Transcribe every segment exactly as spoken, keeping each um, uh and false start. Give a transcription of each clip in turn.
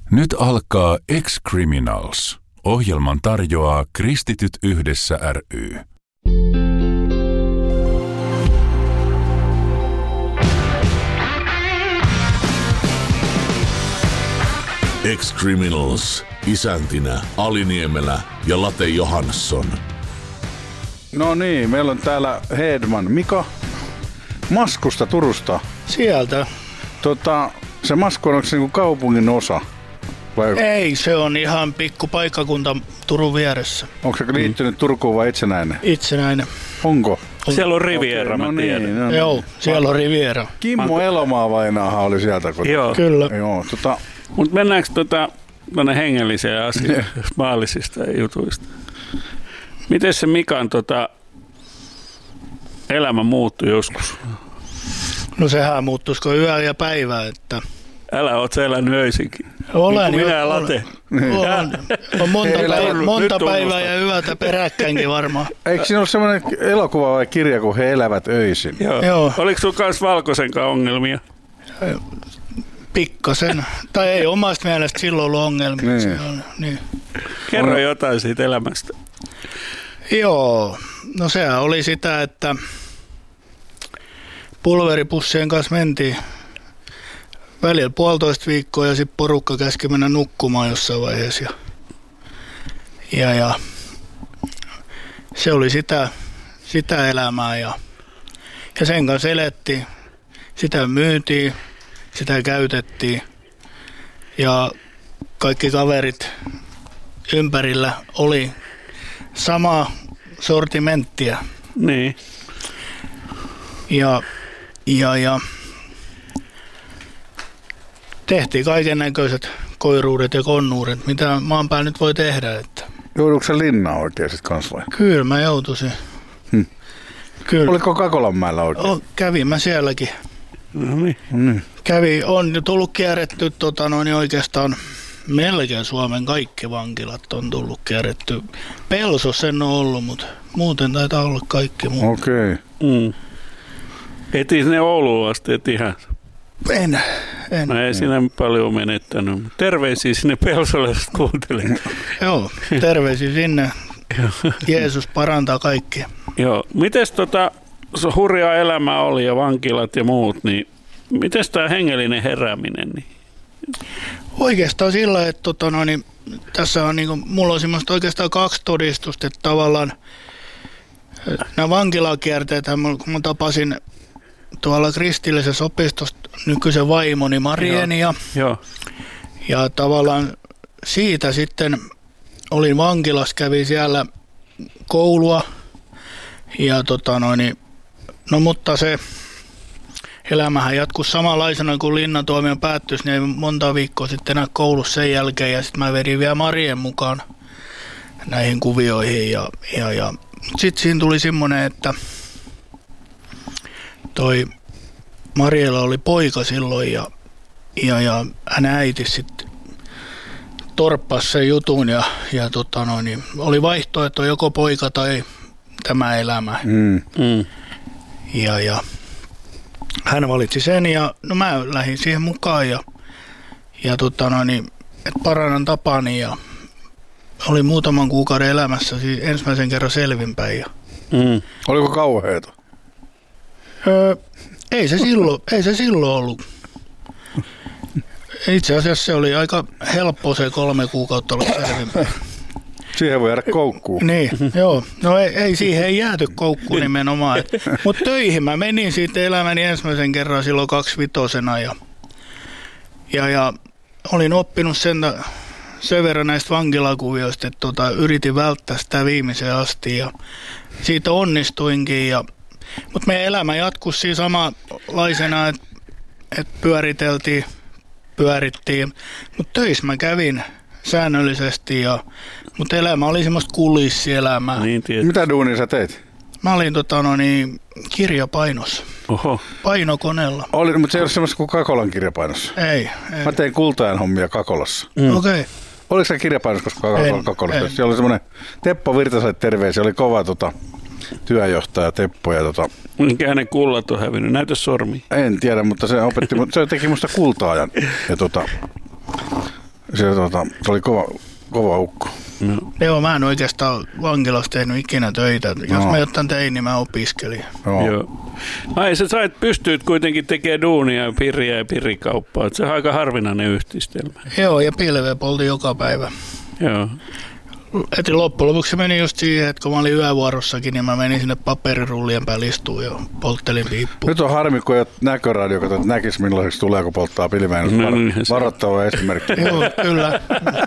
Nyt alkaa Ex-Criminals. Ohjelman tarjoaa Kristityt yhdessä ry. Ex-Criminals. Isäntinä Ali Niemelä ja Late Johansson. No niin, meillä on täällä Hedman Mika Maskusta, Turusta. Sieltä. Tota, se Masku on, onko se niinku kaupungin osa? Vai Ei, se on ihan pikku paikkakunta Turun vieressä. onko se liittynyt mm. Turkuun vai itsenäinen? Itsenäinen. Onko? On. Siellä on Riviera, Okei, mä no tiedän. niin, no, Joo, siellä on Riviera. Kimmo Elomaa vainaahan oli sieltä. Kun... Joo. Kyllä. Joo, tota... Mutta mennäänkö tota, tuonne hengelliseen asiaan, maallisista jutuista? Miten se Mikan tota, elämä muuttui joskus? No sehän muuttuisiko yö ja päivä, että... Älä oot sä elänyt öisinkin. Olen niin kuin minä jo, ja Late. On, on monta, Ei, päivä, nyt monta tunnustan. päivää ja yötä peräkkäinkin varmaan. Eikö siinä ole semmoinen elokuva vai kirja, kun he elävät öisin? Joo. Joo. Oliko sulla kans valkoisenkaan ongelmia? Pikkasen. Tai ei omasta mielestä silloin ollut ongelmia. Niin. Se on, niin. Kerro On- jotain siitä elämästä. Joo, no sehän oli sitä, että pulveripussien kanssa mentiin välillä puolitoista viikkoa ja sitten porukka käski mennä nukkumaan jossain vaiheessa. Ja, ja, ja se oli sitä, sitä elämää ja, ja sen kanssa elettiin. Sitä myytiin, sitä käytettiin ja kaikki kaverit ympärillä oli samaa sortimenttia. Niin. Ja, ja, ja tehtiin kaiken näköiset koiruudet ja konnuudet, mitä maan päällä nyt voi tehdä. Että Jouduuko se linnaan oikein sit kans vai? kyllä mä joutuisin. Hmm. Kyllä. Oliko Kakolanmäellä oikein? O, kävin mä sielläkin. No niin. Mm. Kävi, on jo tullut kierretty tota noin, oikeastaan melkein Suomen kaikki vankilat on tullut kierretty. Pelsos en ole ollut, mutta muuten taitaa olla kaikki muu. Okei. Okay. Mm. Eti sinne Ouluun asti, et ihan. En, en. No ei siinä paljon menettänyt. Terveisiä sinne Pelsolle, jos kuuntelee. Joo, terveisiä sinne. Jeesus parantaa kaikkia. Joo. Mites tota, se hurjaa elämä oli ja vankilat ja muut, niin mites tää hengellinen herääminen? Niin? Oikeastaan sillä, että tota, no, niin, tässä on niin kuin, mulla on semmoista oikeastaan kaksi todistusta, että tavallaan nämä vankilakierteet, kun mä tapasin tuolla kristillisessä opistossa nykyisen vaimoni Marieni ja, Joo. ja tavallaan siitä sitten olin vankilassa, kävin siellä koulua ja tota no, niin, no mutta se elämähän jatkui samanlaisena kuin linnantuomion päättyisi, niin ei monta viikkoa sitten enää koulussa sen jälkeen ja sitten mä vedin vielä Marien mukaan näihin kuvioihin ja, ja, ja. Sitten siinä tuli semmoinen, että toi Mariella oli poika silloin ja, ja, ja hänen äiti sitten torppasi sen jutun ja, ja tota no, niin oli vaihtoehto joko poika tai tämä elämä. Mm. Mm. Ja, ja hän valitsi sen ja no mä lähdin siihen mukaan ja, ja tota no, niin, että parannan tapani ja olin muutaman kuukauden elämässä siis ensimmäisen kerran selvinpäin. Ja, Mm. Oliko kauheeta? öö, ei, se silloin, ei se silloin ollut. Itse asiassa se oli aika helppo se kolme kuukautta olla selvinpäin. Siihen voi jäädä koukkuun. Niin, joo. No ei, ei siihen ei jääty koukkuun nimenomaan. Mutta töihin mä menin siitä elämäni ensimmäisen kerran silloin kaksivitosena ja, ja, ja olin oppinut sen, sen verran näistä vankilakuvioista, että tota, yritin välttää sitä viimeiseen asti ja siitä onnistuinkin. Ja, mutta meidän elämä jatkui siinä samanlaisena, että et pyöriteltiin, pyörittiin, mutta töissä mä kävin säännöllisesti, ja, mutta elämä oli semmoista kulissielämää. Niin tiedät. Mitä duunia sä teit? Mä olin tota, no niin, kirjapainossa, Oho. painokoneella. Oli, mutta se ei ole semmoista kuin Kakolan kirjapainossa. Ei, ei. Mä tein kultajan hommia Kakolassa. Mm. Okei. Okay. Oliko se kirjapainossa, koska Kakolan, En, Kakolassa? en. Siellä oli semmoinen Teppo Virtasalle terveisiä, oli kova tota, työjohtaja Teppo. Ja, tota, Minkä hänen kullat on hävinnyt? Näytä sormi. en tiedä, mutta se opetti, se teki musta kultaajan. Ja tota, Se, tota, se oli kova, kova ukko. No. Joo, mä en oikeastaan vankilassa tehnyt ikinä töitä. Jos No. mä jotain tein, niin mä opiskelin. Joo. Joo. Ai sä sait, pystyt kuitenkin tekemään duunia, piriä ja pirikauppaa. Se on aika harvinainen yhdistelmä. Joo, ja pilveä poltin joka päivä. Joo. Et loppujen lopuksi se meni just siihen, että kun mä olin yövuorossakin, niin mä menin sinne paperirullien päälle istuun ja polttelin piippuun. Nyt on harmi, kun ei ole näköradio, että näkisi millaiseksi tulee, kun polttaa pilveen. No, niin, se- Varoittava esimerkki. Joo, kyllä.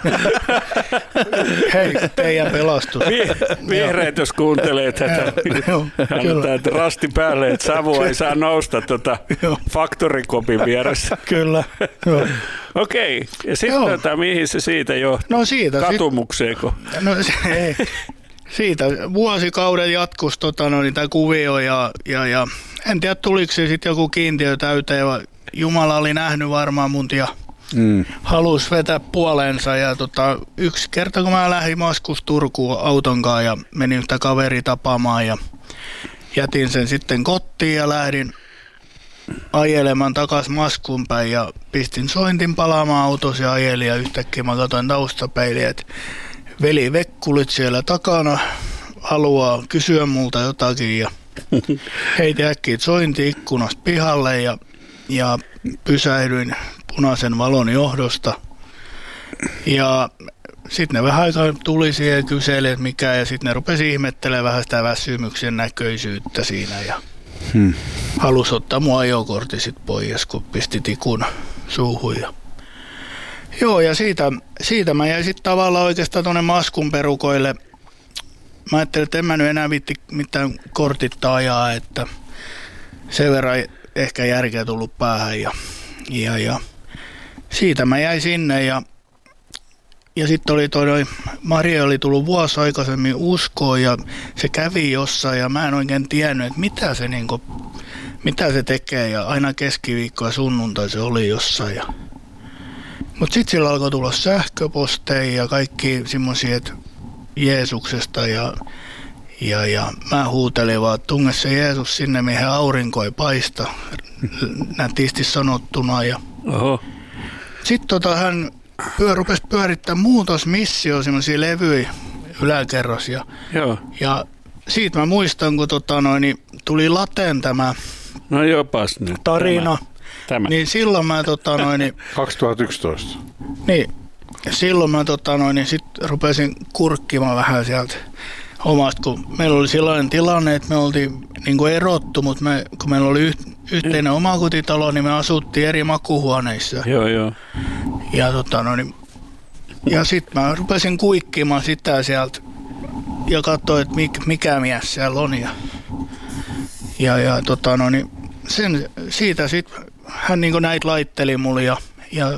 Hei, teidän pelastus. Vi- Vihreät, jos kuuntelee tätä, Joo, annetaan kyllä. että rasti päälle, että savua ei saa nousta tuota Joo. faktorikopin vieressä. Kyllä. Joo. Okei, ja sitten Joo. tota, mihin se siitä johti? No siitä sit- Katumukseenko? No se ei. Siitä vuosikauden jatkus tota, no, niin tämä kuvio ja, ja, ja en tiedä tuliko se sitten joku kiintiö täyteen. Va- Jumala oli nähnyt varmaan mut ja Mm. halusi vetää puoleensa. Ja tota, yksi kerta kun mä lähdin Maskus Turkuun auton kanssa ja menin yhtä kaveria tapaamaan ja jätin sen sitten kotiin ja lähdin ajelemaan takas Maskuun päin ja pistin sointin palaamaan autossa ja ajelin ja yhtäkkiä mä katsoin taustapeiliä, että veli Vekkulit siellä takana haluaa kysyä multa jotakin ja heitin äkkiä sointi ikkunasta pihalle ja, ja pysähdyin punaisen valon johdosta ja sitten ne vähän aikaa tuli siihen ja kyseli, että mikä ja sitten ne rupesi ihmettelemään vähän sitä väsymyksen näköisyyttä siinä ja Hmm. halusi ottaa mun ajokortti sit pois, kun pisti tikun suuhun. Ja joo, ja siitä, siitä mä jäin sitten tavallaan oikeastaan tuonne Maskun perukoille. Mä ajattelin, että en mä nyt enää viitti mitään kortitta ajaa, että sen verran ehkä järkeä tullut päähän. Ja, ja, ja siitä mä jäin sinne ja, ja sitten oli toi, Maria oli tullut vuosi aikaisemmin uskoon ja se kävi jossain ja mä en oikein tiennyt, että mitä se, niinku, mitä se tekee ja aina keskiviikko ja sunnuntai se oli jossain. Ja mutta sitten sillä alkoi tulla sähköposteja ja kaikki semmoisia, että Jeesuksesta ja, ja, ja mä huutelin vaan, että tunge se Jeesus sinne, mihin aurinko ei paista, nätisti sanottuna. Ja Oho. sitten tota, hän pyö, rupesi pyörittämään muutosmissio, semmoisia levyjä yläkerros. Ja, Joo. ja siitä mä muistan, kun tota, noin, niin tuli Laten tämä No jopas nyt. tarina, Tämä. Tämä. niin silloin mä tota, noin, niin, kaksituhattayksitoista. niin, ja silloin mä tota, noin, niin sit rupesin kurkkimaan vähän sieltä omasta, kun meillä oli sellainen tilanne, että me oltiin niin kuin erottu, mutta me, kun meillä oli yh, yhteinen omakotitalo, niin me asuttiin eri makuuhuoneissa. Joo, joo. Ja, tota, no, niin, ja sitten mä rupesin kuikkimaan sitä sieltä ja katsoin, että mik, mikä mies siellä on. Ja, ja, ja tota, no, niin sen, siitä sitten hän niin näitä laitteli mulle ja, ja,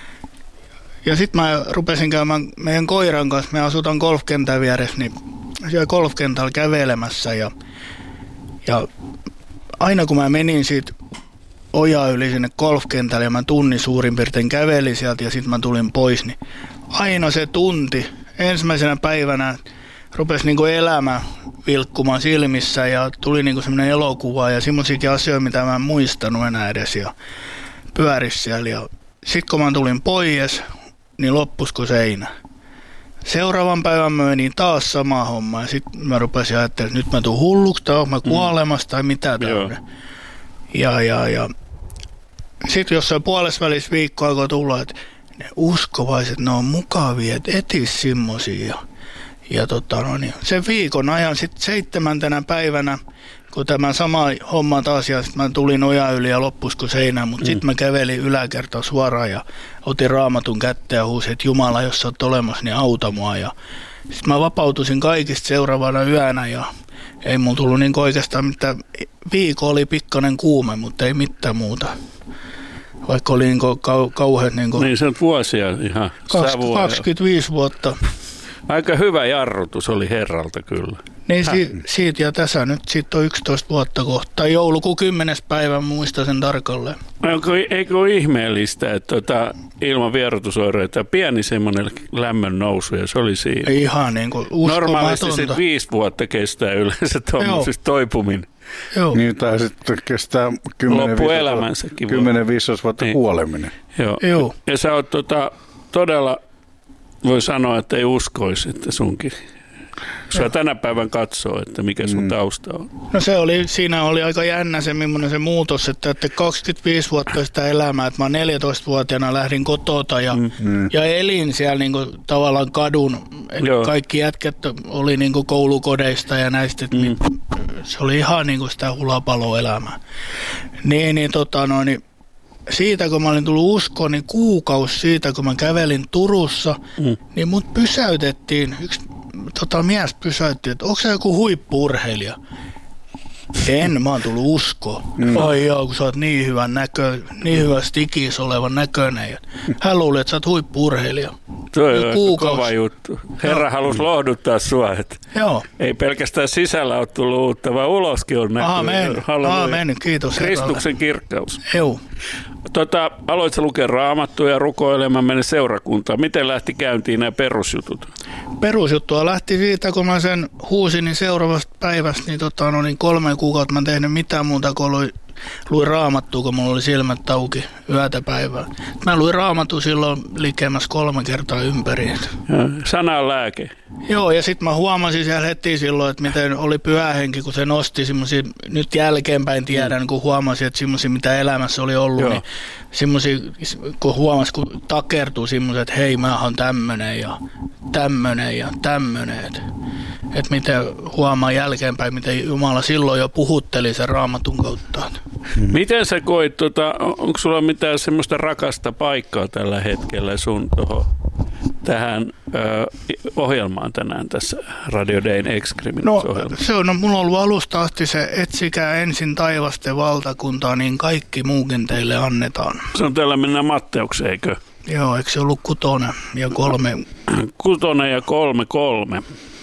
ja sitten mä rupesin käymään meidän koiran kanssa, me asutaan golfkentän vieressä, niin siellä golfkentällä kävelemässä ja, ja aina kun mä menin siitä oja yli sinne golfkentälle ja mä tunnin suurin piirtein kävelin sieltä ja sitten mä tulin pois, niin aina se tunti ensimmäisenä päivänä rupesi niinku elämä vilkkumaan silmissä ja tuli niinku semmoinen elokuva ja semmoisiakin asioita, mitä mä en muistanut enää edes ja pyöris siellä. Ja sitten kun mä tulin pois, niin loppusko seinä. Seuraavan päivän mä menin taas sama homma ja sitten mä rupesin ajattelemaan, että nyt mä tuun hulluksi tai oon mä kuolemassa tai mitä tämmöinen. Ja, ja, ja. Sitten jossain puolessa välissä viikkoa alkoi tulla, että ne uskovaiset, ne on mukavia, että etis semmosia. Ja, ja tota, no niin, sen viikon ajan sitten seitsemäntenä päivänä, kun tämä sama homma taas, ja sitten mä tulin oja yli ja loppusko seinään, mutta mm. sitten mä kävelin yläkertaan suoraan ja otin raamatun kätteen ja huusin, että Jumala, jos sä oot olemassa, niin auta mua. Ja sitten mä vapautusin kaikista seuraavana yönä ja ei mulla tullut niin oikeastaan mitään. Viikko oli pikkainen kuume, mutta ei mitään muuta. Vaikka oli niin kau- kauheat... Niin, niin se on vuosia ihan savua. kaksikymmentäviisi vuotta. Aika hyvä jarrutus oli herralta kyllä. Niin si- siitä ja tässä nyt siitä on yksitoista vuotta kohta. Joulukuun kymmenes päivä, muista sen tarkalleen. Eikö, eikö ole ihmeellistä, että tuota, ilman vierotusoireita pieni semmoinen lämmön nousu ja se oli siinä. Ihan niin kuin uskomatonta. Normaalisti sitten viisi vuotta kestää yleensä tuommoisesta toipuminen. Joo. Niin, tai sitten kestää kymmenen viisitoista vuotta vuotta niin. kuoleminen. Joo. Joo. Ja sä oot tota, todella voi sanoa, että ei uskoisi, että sunkin. Sä tänä päivän katsoo, että mikä sun tausta on. No se oli, siinä oli aika jännä se, millainen se muutos, että, että kaksikymmentäviisi vuotta sitä elämää, että mä neljätoistavuotiaana lähdin kotota ja, mm. ja elin siellä niin kuin, tavallaan kadun. Kaikki jätkät oli niin kuin, koulukodeista ja näistä, että mm. se oli ihan niin kuin sitä hulapaloelämää. Niin, niin, tota, no, niin siitä kun mä olin tullut uskoon, niin kuukausi siitä kun mä kävelin Turussa, mm. niin mut pysäytettiin, yksi tota, mies pysäytti, että onko se joku huippu-urheilija? En, mä oon tullut uskoon. Mm. Ai joo, kun sä oot niin hyvän näkö, niin hyvä stikis olevan näköinen. Hän luuli, että sä oot huippu-urheilija. Tuo on kova juttu. Herra no. halusi lohduttaa sua, että joo. ei pelkästään sisällä ole tullut uutta, vaan uloskin on näkynyt. Aamen, aamen, kiitos. Kristuksen kirkkaus. Joo. Tota, aloit sä lukea Raamattua ja rukoilemaan mennä seurakuntaan. Miten lähti käyntiin nämä perusjutut? Perusjuttua lähti siitä, kun mä sen huusin, niin seuraavasta päivästä, niin, tota, no, niin kolme kuukautta mä en tehnyt mitään muuta kuin luin, luin Raamattua, kun mulla oli silmät auki yötä päivää. Mä luin Raamattua silloin likemmässä kolme kertaa ympäri. Sana on lääke. Joo, ja sitten mä huomasin siellä heti silloin, että miten oli pyhä henki, kun se nosti semmoisia, nyt jälkeenpäin tiedän, mm. kun huomasin, että semmoisia, mitä elämässä oli ollut, Joo. niin semmoisia, kun huomasin, kun takertuu semmoisia, että hei, mä oon tämmönen ja tämmönen ja tämmönen. Että et miten huomaa jälkeenpäin, miten Jumala silloin jo puhutteli sen Raamatun kautta. Mm. Miten sä koit, tota, onko sulla mitään semmoista rakasta paikkaa tällä hetkellä sun toho, tähän ö, ohjelmaan tänään tässä Radio Dayn Ex-Criminals-ohjelmassa? No, se on, no, mulla on ollut alusta asti se, etsikää ensin taivasten valtakuntaa, niin kaikki muukin teille annetaan. Se on täällä mennään Matteukseen, eikö? Joo, eikö se ollut kutonen ja kolme? Kutonen ja kolme kolme.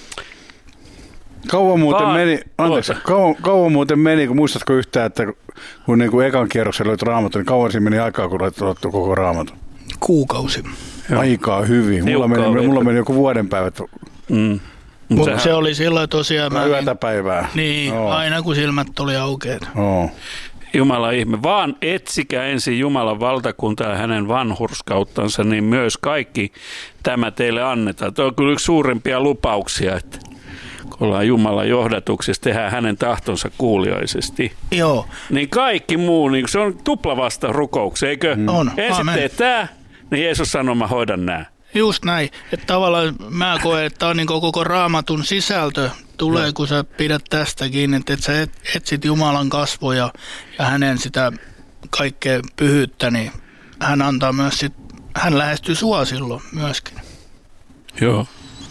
Kauan muuten Vaan, meni, anteeksi, kauan, kauan muuten meni, kun muistatko yhtään, että kun niin kuin ekan kierroksen löit Raamatun, niin kauan siinä meni aikaa, kun löit koko Raamatun? Kuukausi. Aikaa hyvin. Mulla meni, mulla meni joku vuoden päivät. Mm. Sehän... Se oli silloin tosiaan... Mä yötä päivää. Niin, no. Aina kun silmät oli aukeat. No. Jumalan ihme. Vaan etsikää ensin Jumalan valtakuntaa ja hänen vanhurskauttansa, niin myös kaikki tämä teille annetaan. Tuo on kyllä yksi suurimpia lupauksia, että kun ollaan Jumalan johdatuksessa, tehdään hänen tahtonsa kuuliaisesti. Joo. Niin kaikki muu, niin se on tuplavasta rukouksia, eikö? Mm. On. Ensin teet tämä, niin Jeesus sanoo, mä hoidan nämä. Just näin. Että tavallaan mä koen, että tämä on niin koko Raamatun sisältö tulee, no. kun sä pidät tästä kiinni, että sä et, etsit Jumalan kasvoja ja hänen sitä kaikkea pyhyyttä, niin hän antaa myös sit, hän lähestyy sua silloin myöskin. Joo.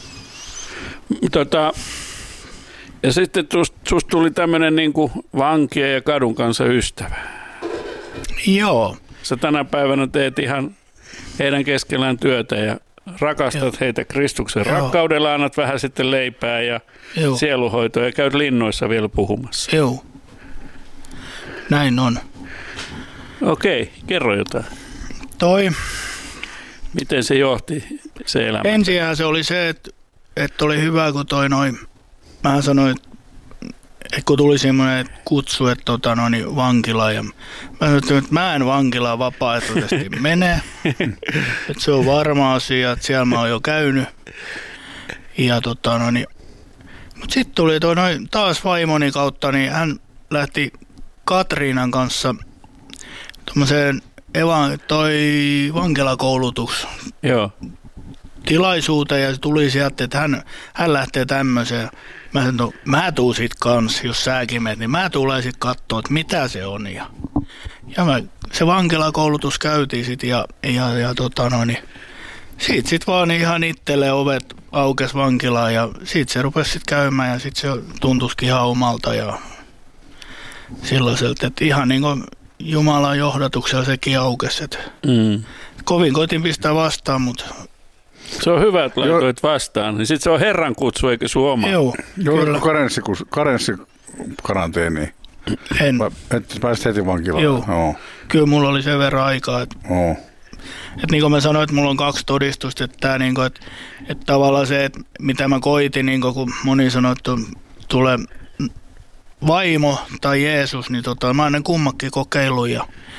Tota, ja sitten susta sust tuli tämmöinen niin kuin vankien ja kadun kanssa ystävä. Joo. Sä tänä päivänä teet ihan heidän keskellään työtä ja rakastat Joo. heitä Kristuksen Joo. rakkaudella, annat vähän sitten leipää ja Joo. sieluhoitoa ja käyt linnoissa vielä puhumassa. Joo. Näin on. Okei, kerro jotain. Toi. Miten se johti se elämä? Ensiään se oli se, että, että oli hyvä, kun toi noin, mä sanoin, että kun tuli semmoinen kutsu, että tota, no, niin vankila, ja mä sanoin, että mä en vankilaan vapaaehtoisesti mene, että se on varma asia, että siellä mä oon jo käynyt. Ja tota, no, niin, mutta sitten tuli toi, noin, taas vaimoni kautta, niin hän lähti Katriinan kanssa tuommoiseen evan, toi vankilakoulutus. Joo. Tilaisuuteen ja se tuli sieltä, että hän, hän lähtee tämmöiseen. Mä sanoin, no, mä tuun sit kans, jos säkin menet, niin mä tulen sit kattoo, että mitä se on. Ja, ja mä, se vankilakoulutus käytiin sit ja, ja, ja tota no, niin, siitä sit vaan ihan itselle ovet aukes vankilaan ja siitä se rupesi sit käymään ja sit se tuntuisikin ihan omalta ja sellaiselta, että ihan niin kuin Jumalan johdatuksella sekin aukesi. Mm. Kovin koitin pistää vastaan, mutta... Se on hyvä, että laitoit vastaan. Niin sitten se on Herran kutsu, eikä sun oma. Joo, kyllä. Karenssikaranteeni. En. Et pääsit heti vankilaan. Joo. Joo. Kyllä mulla oli sen verran aikaa. Että, Joo. että niin kuin mä sanoin, että mulla on kaksi todistusta. Että, tämä, niin kuin, että, että tavallaan se, että mitä mä koitin, niin kuin, kun moni sanoi, että tulee vaimo tai Jeesus, niin tota, mä oon ne kummakin kokeillut. Ja,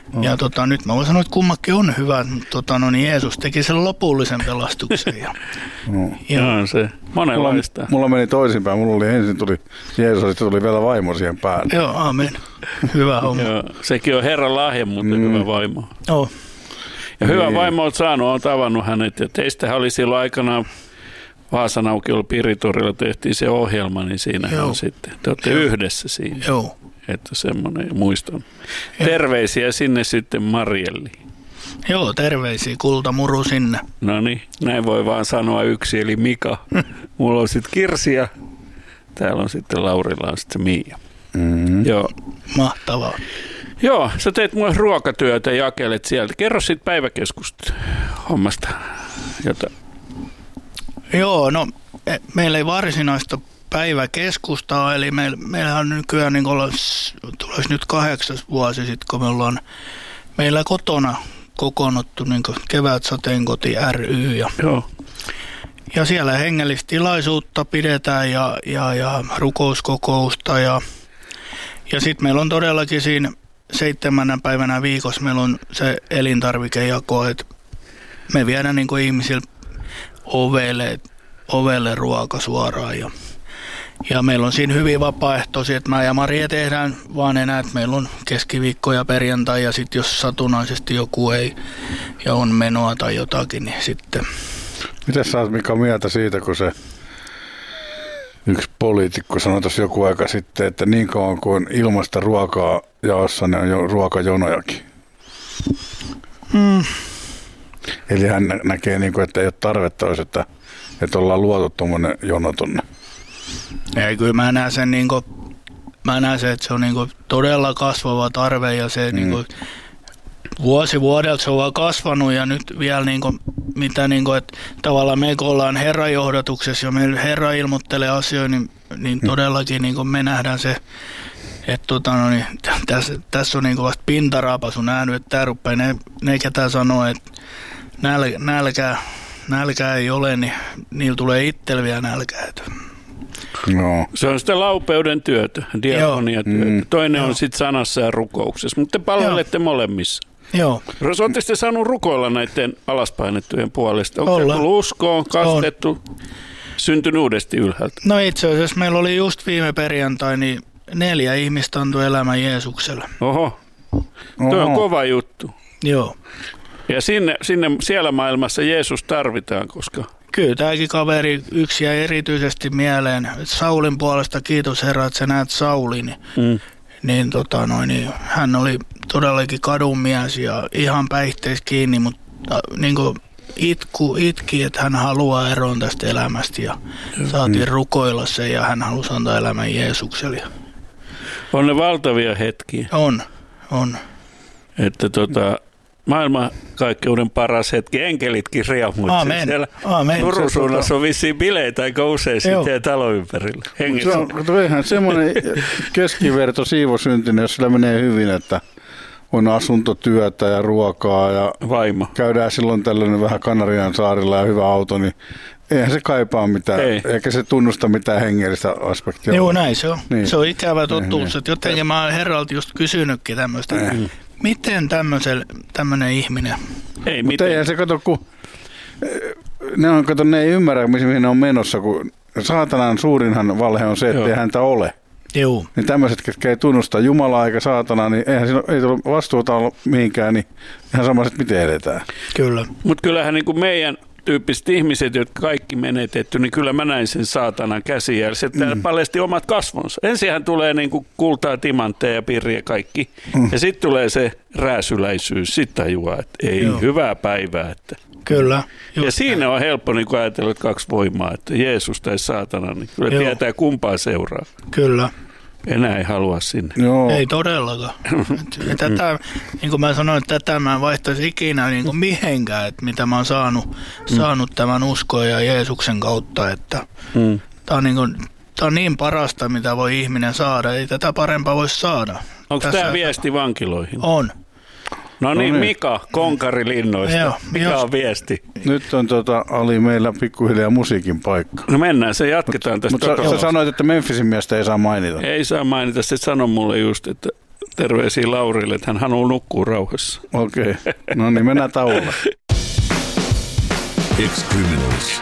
Mm. Ja tota, nyt mä voin sanoa, että kummakin on hyvä, mutta tota, no, niin Jeesus teki sen lopullisen pelastuksen. Ja, no. ja, Joo, se monenlaista. Mulla, mulla meni toisinpäin. Mulla oli ensin tuli Jeesus, sitten tuli vielä vaimo siihen päälle. Joo, amen. Hyvä homma. Joo, sekin on Herran lahja, mutta mm. hyvä vaimo. Oh. Ja hyvä niin. Vaimo olet saanut, olen tavannut hänet. Ja teistähän oli silloin aikanaan Vaasan aukiolla Piritorilla tehtiin se ohjelma, niin siinä on sitten. Te olette Joo. yhdessä siinä. Joo. Että semmoinen muiston. Terveisiä sinne sitten Marjelli. Joo, terveisiä. Kultamuru sinne. No niin, näin voi vaan sanoa yksi, eli Mika. Mulla on sitten Kirsi ja täällä on sitten Laurilla on sitten Miia. Mm-hmm. Joo. Mahtavaa. Joo, sä teet mulle ruokatyötä ja jakelet sieltä. Kerro sitten päiväkeskusta hommasta jotain. Joo, no meillä ei varsinaista päiväkeskustaa, eli meillä, meillähän on nykyään niin olla, tulisi nyt kahdeksas vuosi sitten, kun me ollaan meillä kotona kokoonnuttu niin Kevät Sateenkoti ry. Ja, Joo. ja siellä hengellistä tilaisuutta pidetään ja, ja, ja rukouskokousta. Ja, ja sitten meillä on todellakin siinä seitsemänä päivänä viikossa meillä on se elintarvikejako, että me viedään niin ihmisille ovelle, ovelle ruoka suoraan. Ja, ja meillä on siinä hyvin vapaaehtoisia, että mä ja Maria tehdään vaan enää, että meillä on keskiviikko ja perjantai ja sitten jos satunnaisesti joku ei ja on menoa tai jotakin, niin sitten. Miten sä oot Mika mieltä siitä, kun se yksi poliitikko sanoi tuossa joku aika sitten, että niin kauan kuin ilmasta ruokaa jaossa, ne on jo ruokajonojakin. Hmm. Eli hän näkee, niin kuin, että ei ole tarvetta olisi, että, että ollaan luotu tuommoinen jono tonne. Ei, kyllä mä näen sen, niin kuin, mä näen sen, että se on niin kuin todella kasvava tarve ja se mm. niin kuin, vuosi vuodelta se on vaan kasvanut ja nyt vielä niin kuin, mitä niin kuin, että tavallaan me kun ollaan Herran johdatuksessa ja meillä Herra ilmoittelee asioita, niin, niin todellakin niin kuin me nähdään se, että tota, no niin, tässä, tässä on niin kuin vasta pintaraapasu nähnyt, että tämä rupeaa, ne, ne ketä sanoo, että nälkä, nälkää, nälkää ei ole, niin niillä tulee itsellä vielä nälkää. No. Se on sitä laupeuden työtä, diakoniatyötä. Mm. Toinen Joo. on sitten sanassa ja rukouksessa, mutta te palvelette Joo. molemmissa. Joo. Oletteko te saanut rukoilla näiden alaspainettujen puolesta? Onko se tullut uskoon, kastettu, on. syntynyt uudesti ylhäältä? No itse asiassa meillä oli just viime perjantai, niin neljä ihmistä antoi elämän Jeesukselle. Oho, tuo on kova juttu. Joo. Ja sinne, sinne siellä maailmassa Jeesus tarvitaan, koska... Kyllä, tämäkin kaveri yksi jäi erityisesti mieleen. Saulin puolesta kiitos Herra, että sä näet Saulin. Mm. Niin, tota, noin, niin, hän oli todellakin kadunmies ja ihan päihteistä kiinni, mutta niin kuin itku, itki, että hän haluaa eroon tästä elämästä ja mm. saatiin rukoilla se ja hän halusi antaa elämän Jeesukselle. On ne valtavia hetkiä. On, on. Että tota... Maailman kaikkeuden paras hetki, enkelitkin riamuitse. Siellä Turun suunnassa on vissiin bileitä aika usein sitten talon ympärillä. Se on ihan semmoinen keskiverto siivosyntinen, jos sillä menee hyvin, että on asuntotyötä ja ruokaa ja vaimo. Käydään silloin tällainen vähän Kanarian saarilla ja hyvä auto, niin eihän se kaipaa mitään, Ei. eikä se tunnusta mitään hengellistä aspektia. Joo, näin se on. Niin. Se on ikävä totuus, että jotenkin mä oon Herralta just kysynytkin tämmöistä. Mm. Miten tämmöinen ihminen? Ei, mutta eihän se kato, kun ne, on, kato, ne ei ymmärrä, mihin ne on menossa, kun saatanan suurinhan valhe on se, että ei häntä ole. Joo. Niin tämmöiset, ketkä ei tunnusta Jumalaa eikä saatana, niin eihän siinä ei tullut vastuuta olla mihinkään, niin ihan samaiset, miten edetään. Kyllä. Mutta kyllähän niin kuin meidän tyyppiset ihmiset, jotka kaikki menetetty, niin kyllä mä näin sen saatanan käsiä. Se mm. paljasti omat kasvonsa. Ensinhän tulee niin kuin kultaa, timantteja ja pirriä kaikki. Mm. Ja sitten tulee se rääsyläisyys. Sitten tajuaa, että ei Joo. hyvää päivää. Että. Kyllä. Ja siinä näin. On helppo niin kuin ajatella kaksi voimaa, että Jeesus tai saatana, niin kyllä Joo. tietää kumpaa seuraa. Kyllä. Enää ei halua sinne. Joo. Ei todellakaan. Tätä, niin kuin mä sanoin, että tätä mä en vaihtaisi ikinä niin kuin mihinkään, että mitä mä oon saanut, mm. saanut tämän uskon ja Jeesuksen kautta. Että mm. Tämä on, niin kuin, tämä on niin parasta, mitä voi ihminen saada. Ei tätä parempaa voisi saada. Onko Tässä tämä viesti vankiloihin? On. No niin, Mika Konkari-linnoista. Joo, Mikä jos... on viesti? Nyt on tota, oli meillä pikkuhiljaa musiikin paikka. No mennään, se jatketaan mut, tästä. Mutta sä, sä sanoit, että Memphisin miestä ei saa mainita. Ei saa mainita, se sano mulle just, että terveisiä Laurille, että hän haluaa nukkua rauhassa. Okei, okay. No niin, mennään tauolle. Ex-Criminals.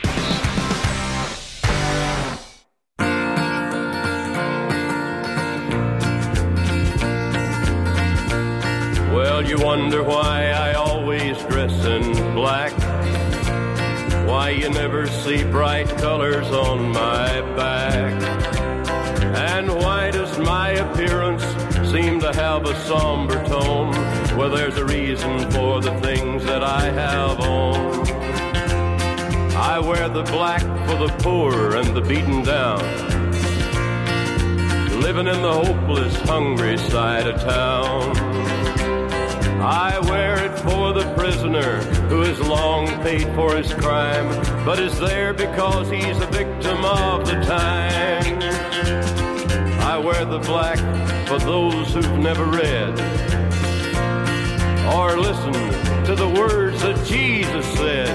Well, you wonder why I always dress in black, why you never see bright colors on my back, and why does my appearance seem to have a somber tone? Well, there's a reason for the things that I have on. I wear the black for the poor and the beaten down, living in the hopeless, hungry side of town. I wear it for the prisoner who has long paid for his crime, but is there because he's a victim of the time. I wear the black for those who've never read or listened to the words that Jesus said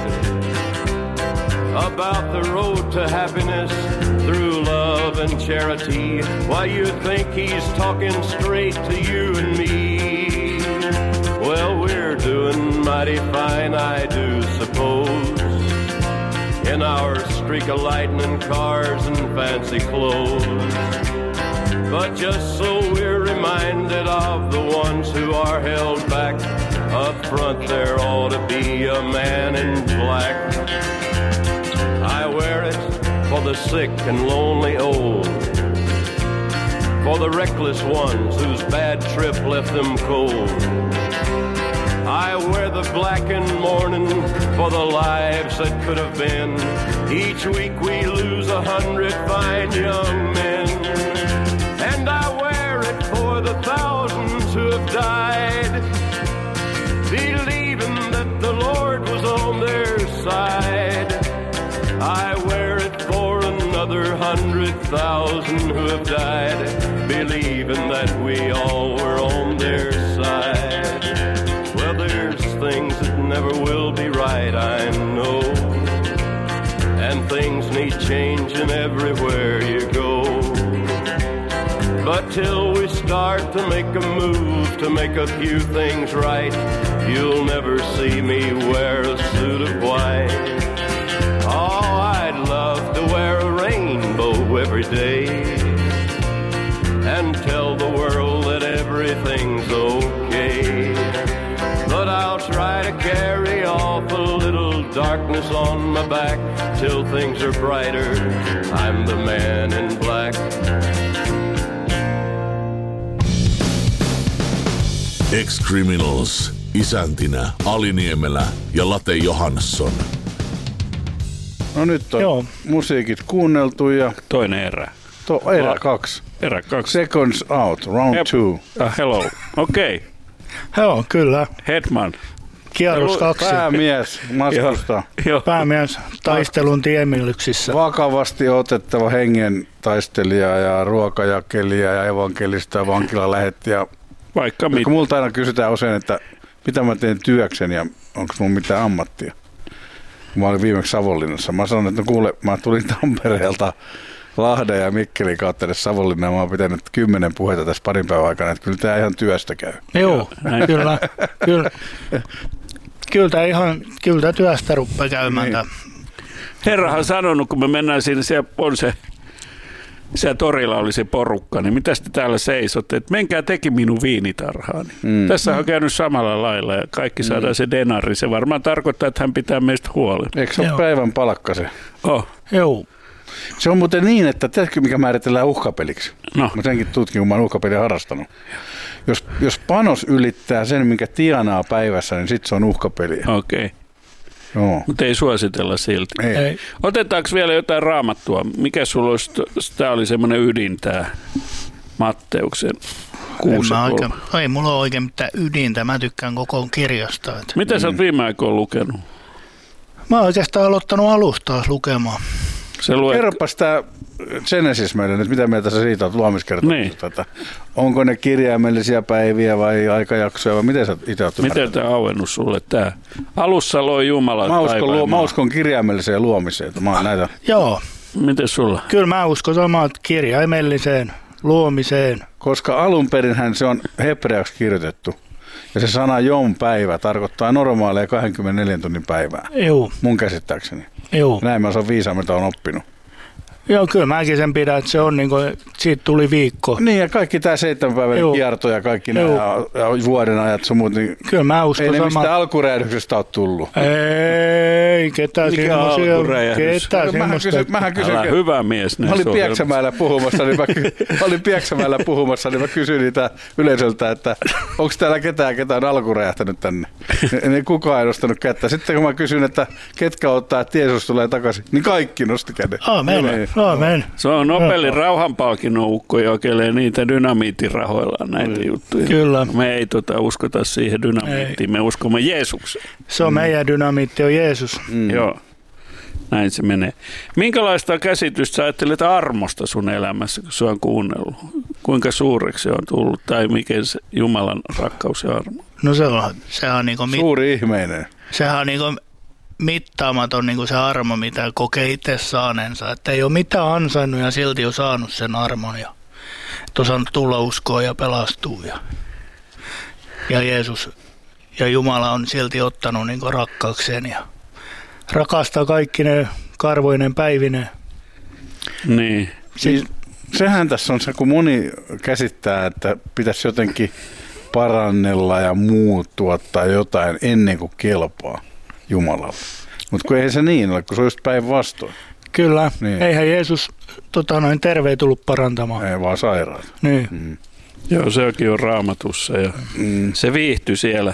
about the road to happiness through love and charity. Why, you think he's talking straight to you and me? Well, we're doing mighty fine, I do suppose, in our streak of lightning cars and fancy clothes. But just so we're reminded of the ones who are held back, up front there ought to be a man in black. I wear it for the sick and lonely old, for the reckless ones whose bad trip left them cold. I wear the black in mourning for the lives that could have been. Each week we lose a hundred fine young men. And I wear it for the thousands who have died, believing that the Lord was on their side. I wear it for another hundred thousand who have died, believing that we all were on their side. Well, there's things that never will be right, I know, and things need changing everywhere you go. But till we start to make a move to make a few things right, you'll never see me wear a suit of white. Oh, I'd love to wear a rainbow every day and tell the world that everything's okay. But I'll try to carry off a little darkness on my back till things are brighter. I'm the man in black. Ex-Criminals. Isäntinä Ali Niemelä ja Late Johansson. No nyt on Joo. musiikit kuunneltu ja Toinen erä. to, erä kaksi. Erä kaksi. Seconds out, round Hep. two. Uh, hello. Okei. Okay. Joo, kyllä. Hetman. Kierros kaksi. Päämies matkustaa. Joo. Päämies taistelun tiemillyksissä. Vakavasti otettava hengen taistelija ja ruokajakelija ja evankelista ja vankilalähettiä. Vaikka mitä. Kun multa aina kysytään usein, että mitä mä teen työkseni ja onko mun mitään ammattia. Mä olin viimeksi Savonlinnassa. Mä sanoin, että no kuule, mä tulin Tampereelta Lahden ja Mikkelin kautta edes Savonlinnaan. Mä oon pitänyt kymmenen puheita tässä parin päivän aikana, että kyllä tää ihan työstä käy. Joo, kyllä. Kyllä. Kyllä tämä ihan, kyllä tämä työstä rupeaa käymään. Niin. Herrahan sanonut, kun me mennään siinä, siellä on se, siellä torilla oli se porukka, niin mitä te täällä seisotte, että menkää teki minun viinitarhaani. Mm. Tässä on käynyt samalla lailla ja kaikki saadaan mm. se denari. Se varmaan tarkoittaa, että hän pitää meistä huolen. Eikö se ole Joo. päivän palkka se? Oh. Joo. Se on muuten niin, että tiedätkö mikä määritellään uhkapeliksi? No. Mä senkin tutkin, kun mä oon uhkapeliä harrastanut. Jos, jos panos ylittää sen, minkä tienaa päivässä, niin sitten se on uhkapeliä. Okei. Okay. Joo. Mutta ei suositella silti. Ei. Ei. Otetaanko vielä jotain raamattua? Mikä sulla olisi, tämä oli semmoinen ydin, tämä Matteuksen kuusi. Oikein, ei mulla ole oikein mitään ydintä, mä tykkään koko kirjasta. Että. Mitä mm. sä oot viime aikoina lukenut? Mä oon oikeastaan aloittanut alusta lukemaan. Se luet... Kerropas tämä Genesis meille nyt, mitä mieltä sä siitä oot luomiskertomuksesta? Niin. Onko ne kirjaimellisia päiviä vai aikajaksoja vai miten sä itse oot Miten tämä on auennut sulle tämä? Alussa loi Jumala mä uskon, taivaan. mä uskon kirjaimelliseen luomiseen. Mä oon näitä. Joo, Miten sulla? kyllä mä uskon samaan kirjaimelliseen luomiseen. Koska alun perinhän se on hebreaksi kirjoitettu. Ja se sana jom päivä tarkoittaa normaalia kaksikymmentäneljä tunnin päivää. Joo. Mun käsittääkseni. Joo. Näin mä oon viisaamilta on oppinut. Joo, kyllä mäkin sen pidän, että se on niin kuin, siitä tuli viikko. Niin ja kaikki tää seitsemän päivän kierto ja kaikki nämä ja vuoden ajat sun muut, niin kyllä mä uskon ei ne sama... mistä alkuräjähdyksestä ole tullut. Ei, ketään semmoisia. Ketään semmoista. Mähän kysyn, Älä hyvä mies. Mä olin Pieksämäellä puhumassa, niin mä, mä olin Pieksämäellä puhumassa, niin mä kysyin niitä yleisöltä, että onko täällä ketään, ketään alkuräjähtänyt tänne. Niin kukaan ei nostanut kättä. Sitten kun mä kysyin, että ketkä ottaa, että Jeesus tulee takaisin, niin kaikki nosti käden. Amen. Amen. Se on Nobelin rauhanpalkinnon ukko, jokelee niitä dynamiittirahoillaan näitä mm. juttuja. Kyllä. Me ei tota, uskota siihen dynamiittiin, ei. Me uskomme Jeesukseen. Se on mm. meidän dynamiitti, on Jeesus. Mm. Joo, näin se menee. Minkälaista käsitystä sä ajattelet armosta sun elämässä, kun sä on kuunnellut? Kuinka suureksi se on tullut, tai mikä se Jumalan rakkaus ja armo? No se on, se on niinku... Mit... Suuri ihmeinen. Sehän on niinku... mittaamaton niin kuin se armo, mitä kokee itse saaneensa. Että ei ole mitään ansainnut ja silti on saanut sen armon. Ja, että on saanut tulla uskoon ja pelastua. Ja, ja Jeesus ja Jumala on silti ottanut niin kuin rakkaukseen ja rakastaa kaikki ne karvoinen päivinen. Niin. Siis, sehän tässä on se, kun moni käsittää, että pitäisi jotenkin parannella ja muuttua tai jotain ennen kuin kelpaa Jumalalle. Mutta kun ei se niin ole, kun se on just päinvastoin. Kyllä. Niin. Eihän Jeesus tota, noin terve ei tullut parantamaan. Ei vaan sairaat. Niin. Mm. Joo, sekin on Raamatussa ja mm. se viihtyi siellä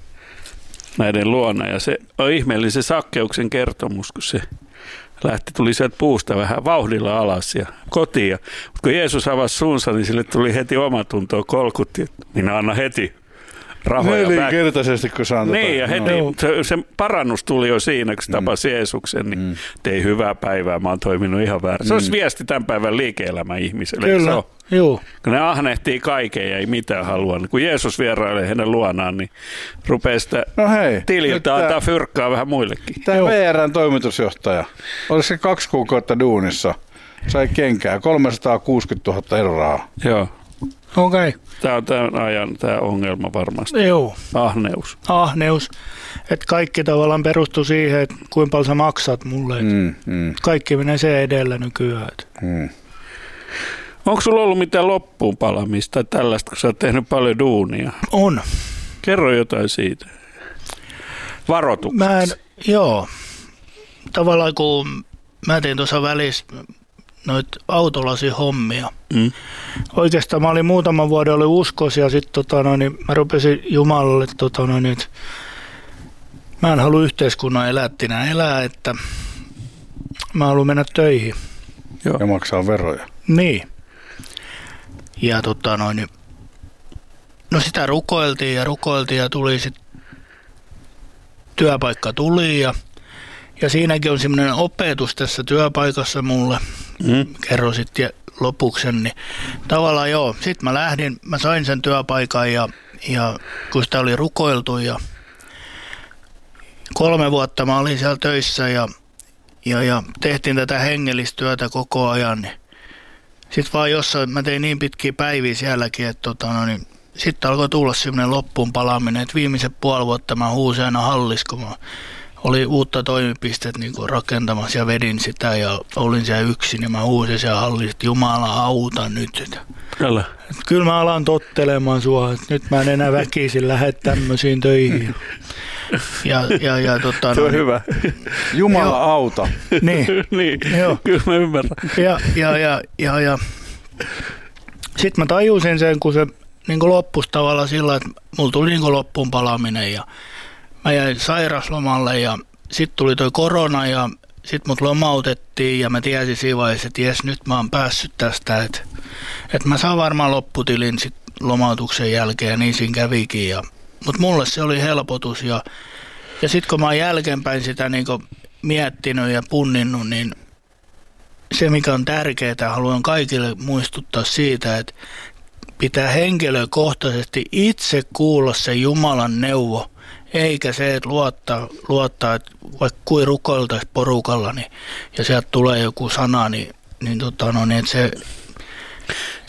näiden luona. Ja se on ihmeellinen se Sakkeuksen kertomus, kun se lähti, tuli sieltä puusta vähän vauhdilla alas ja kotiin. Mutta kun Jeesus avasi suunsa, niin sille tuli heti omatuntoa kolkutti, että minä annan heti rahoja. Nelinkertaisesti, kun saan Niin, ja heti no. se, se parannus tuli jo siinä, kun se tapasi mm. Jeesuksen, niin mm. tei hyvää päivää, mä oon toiminut ihan väärin. Se mm. olisi viesti tämän päivän liike-elämän ihmiselle. Kyllä, joo. Kun ne ahnehtii kaiken ja ei mitään halua, niin kun Jeesus vierailee hänen luonaan, niin rupeaa sitä no hei, tililtä antaa tää, fyrkkaa vähän muillekin. Tämä V R:n toimitusjohtaja, olisi se kaksi kuukautta duunissa, sai kenkää kolmesataakuusikymmentätuhatta euroa. Joo. Okei. Okay. Tämä on tämän ajan tämä ongelma varmasti. Joo. Ahneus. Ahneus. Että kaikki tavallaan perustuu siihen, että kuinka paljon sä maksat mulle. Mm, mm. Kaikki menee sen edellä nykyään. Mm. Onko sulla ollut mitään loppuun palamista tai tällaista, kun sä oot tehnyt paljon duunia? On. Kerro jotain siitä. Varoitukseksi. Mä en, joo. Tavallaan kun mä tein tuossa välissä noita autolasihommia. Mm. Oikeastaan mä olin muutaman vuoden oli uskossa ja sitten tota, no, niin mä rupesin Jumalalle, tota, no, niin, että mä en halua yhteiskunnan elättinä elää, että mä haluan mennä töihin. Joo. Ja maksaa veroja. Niin. Ja tota, no, niin, no sitä rukoiltiin ja rukoiltiin ja tuli sitten työpaikka tuli ja Ja siinäkin on semmoinen opetus tässä työpaikassa mulle. Mm. Kerro sitten lopuksi. Niin tavallaan joo, sitten mä lähdin, mä sain sen työpaikan ja, ja kun sitä oli rukoiltu ja kolme vuotta mä olin siellä töissä ja, ja, ja tehtiin tätä hengellistyötä koko ajan. Niin sitten vaan jossain, mä tein niin pitkiä päiviä sielläkin, että tota, no niin, sitten alkoi tulla semmoinen loppuun palaaminen, että viimeiset puoli vuotta mä huusin aina hallis, kun mä oli uutta toimipistettä niin rakentamassa ja vedin sitä ja olin siellä yksin ja mä huusin siellä hallissa, että Jumala auta nyt. Kyllä. Kyllä mä alan tottelemaan sua, että nyt mä en enää väkisin lähde tämmöisiin töihin. Ja, ja, ja, tota, se on no, hyvä. Jumala jo, auta. Niin, niin. Joo. Kyllä mä ymmärrän. Ja, ja, ja, ja, ja. Sitten mä tajusin sen, kun se niin loppui tavallaan sillä, että mulla tuli niin loppuun palaaminen ja mä jäin sairaslomalle ja sitten tuli toi korona ja sitten mut lomautettiin ja mä tiesin siinä vaiheessa, että jes, nyt mä oon päässyt tästä, että, että mä saan varmaan lopputilin sit lomautuksen jälkeen ja niin siinä kävikin. Ja, mutta mulle se oli helpotus ja, ja sitten kun mä oon jälkeenpäin sitä niinku miettinyt ja punninnut, niin se mikä on tärkeää, haluan kaikille muistuttaa siitä, että pitää henkilökohtaisesti itse kuulla se Jumalan neuvo. Eikä se, että luottaa, luottaa että vaikka kuin rukoiltaisi porukalla niin, ja sieltä tulee joku sana, niin, niin, tota, no, niin että se...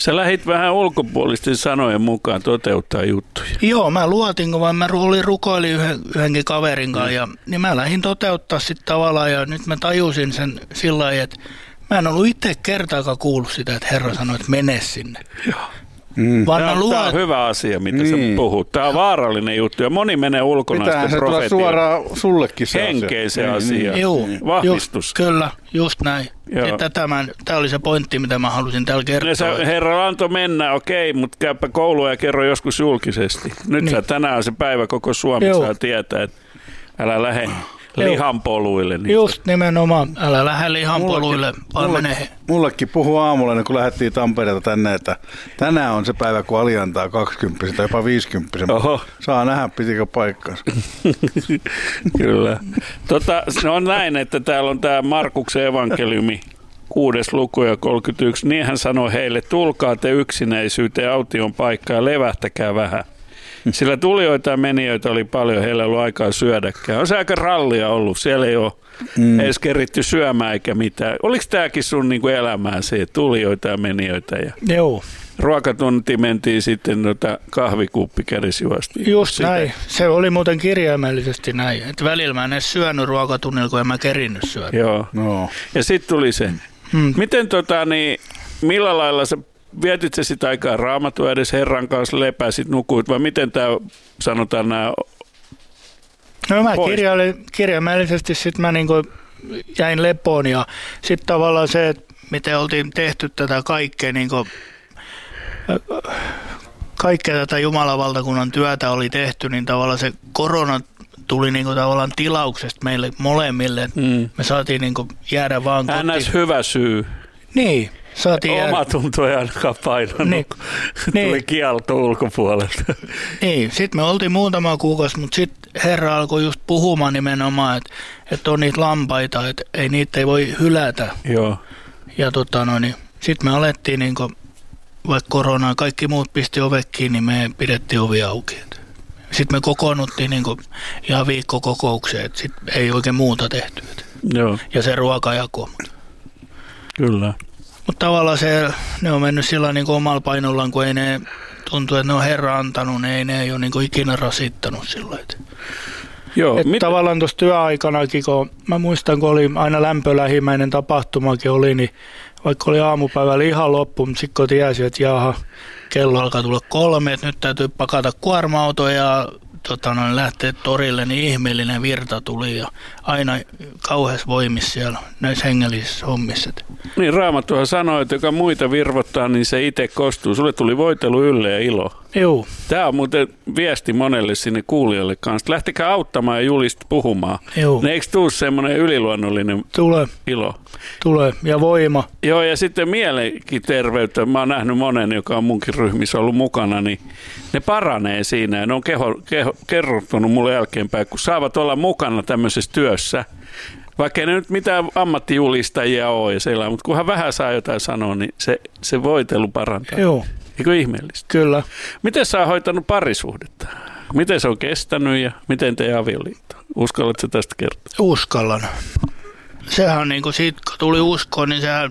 Sä lähit vähän ulkopuolisten sanojen mukaan toteuttaa juttuja. Joo, mä luotin, kun vaan mä olin rukoilin yhden, yhdenkin kaverin kanssa, ja, niin mä lähdin toteuttaa sitten tavallaan, ja nyt mä tajusin sen sillä lailla, että mä en ollut itse kertaakaan kuullut sitä, että Herra sanoi, että mene sinne. Joo. Mm. Tämä on, luot... on hyvä asia, mitä niin. sä puhut. Tämä on vaarallinen juttu ja moni menee ulkona sitten profetiaan. Pitäähän se tulla suoraan sullekin se Henkeen se niin, asia. Niin. Joo, vahvistus. Just, kyllä, just näin. Tämä oli se pointti, mitä mä halusin täällä kertoa. Sä, herra antoi mennä, okei, mutta käypä koulua ja kerro joskus julkisesti. Nyt niin. sä, tänään on se päivä, koko Suomi Joo. saa tietää, että älä lähde lihanpoluille. Niin just se. Nimenomaan, älä lähde lihanpoluille, vaan mene. Mullekin puhui aamulla, kun lähdettiin Tampereelta tänne, että tänään on se päivä, kun Ali antaa kaksikymmentä tai jopa viisikymmentä. Oho. Saa nähdä, pitikö paikkaansa. Kyllä. Tota, se on näin, että täällä on tämä Markuksen evankeliumi, kuudes luku ja kolmekymmentäyksi. Niin hän sanoi heille, tulkaa te yksinäisyyteen aution paikkaan ja levähtäkää vähän. Sillä tulijoita ja menijöitä oli paljon, heillä ei ollut aikaa syödäkään. On se aika rallia ollut, siellä ei ole mm. edes keritty syömään eikä mitään. Oliko tämäkin sun niinku elämääsi, että tulijoita ja menijöitä? Ja Joo. Ruokatunti mentiin sitten, tota, kahvikuppi kädessä juostiin. Just sitä. Näin. Se oli muuten kirjaimellisesti näin. Että välillä mä en edes syönyt ruokatunnilla, kun en mä kerinnyt syödä. Joo. No. Ja sitten tuli se. Hmm. Miten tota, niin, millä lailla sä vietit sä sitä aikaa Raamattua edes Herran kanssa, lepäsit, nukuit, vai miten tämä sanotaan nämä No mä kirjailin, kirjaimellisesti sitten mä niinku jäin lepoon ja sitten tavallaan se, että miten oltiin tehty tätä kaikkea, niinku, kaikkea tätä Jumalan valtakunnan työtä oli tehty, niin tavallaan se korona tuli niinku tavallaan tilauksesta meille molemmille. Mm. Me saatiin niinku jäädä vaan kotiin. Ns. Hyvä syy. Niin. Oma tunto ei ainakaan painanut. Niin. Tuli niin. kielto ulkopuolelta. Niin, sitten me oltiin muutama kuukausi, mutta sitten Herra alkoi just puhumaan nimenomaan, että, että on niitä lampaita, että ei niitä ei voi hylätä. Joo. Ja tota no, niin, sitten me alettiin, niin kun, vaikka koronaa kaikki muut pisti ovet kiinni, niin me pidettiin ovi auki. Sitten me kokoonnuttiin niin kun, ihan viikkokokoukseen, että sitten ei oikein muuta tehty. Joo. Ja se ruokajako. Kyllä. Mutta tavallaan se, ne on mennyt sillä niin kuin omalla painollaan, kun ei ne tuntuu, että ne on Herra antanut, ne ei, ne ei ole niin kuin ikinä rasittanut sillä. Joo, mit... Tavallaan tuossa työaikanakin, kun mä muistan, kun oli aina lämpölähimmäinen tapahtumakin oli, niin vaikka oli aamupäivällä ihan loppu, mutta sitten kun tiesi, että jaha, kello alkaa tulla kolme, että nyt täytyy pakata kuorma-auto ja tota, noin, lähteä torille, niin ihmeellinen virta tuli ja aina kauheassa voimissa siellä näissä hengellisissä hommissa. Niin Raamattuhan sanoi, että joka muita virvottaa, niin se itse kostuu. Sulle tuli voitelu, ylle ja ilo. Joo. Tämä on muuten viesti monelle sinne kuulijoille kanssa. Lähtekää auttamaan ja julista puhumaan. Joo. Ne eikö tuu semmoinen yliluonnollinen Tule. ilo? Tulee. Ja voima. Joo, ja sitten mielenkin terveyttä. Mä oon nähnyt monen, joka on munkin ryhmissä ollut mukana, niin ne paranee siinä. Ja ne on keho, keho, kerrottanut mulle jälkeenpäin, kun saavat olla mukana tämmöisessä työssä. Vaikka ei ne nyt mitään ammattijulistajia ole, siellä, mutta kunhan vähän saa jotain sanoa, niin se, se voitelu parantaa. Joo. Eikö ihmeellistä? Kyllä. Miten sä oot hoitanut parisuhdetta? Miten se on kestänyt ja miten teidän avioliitto? Uskallatko tästä kertoa? Uskallan. Sehän on niin kuin siitä, kun tuli uskoon, niin sehän,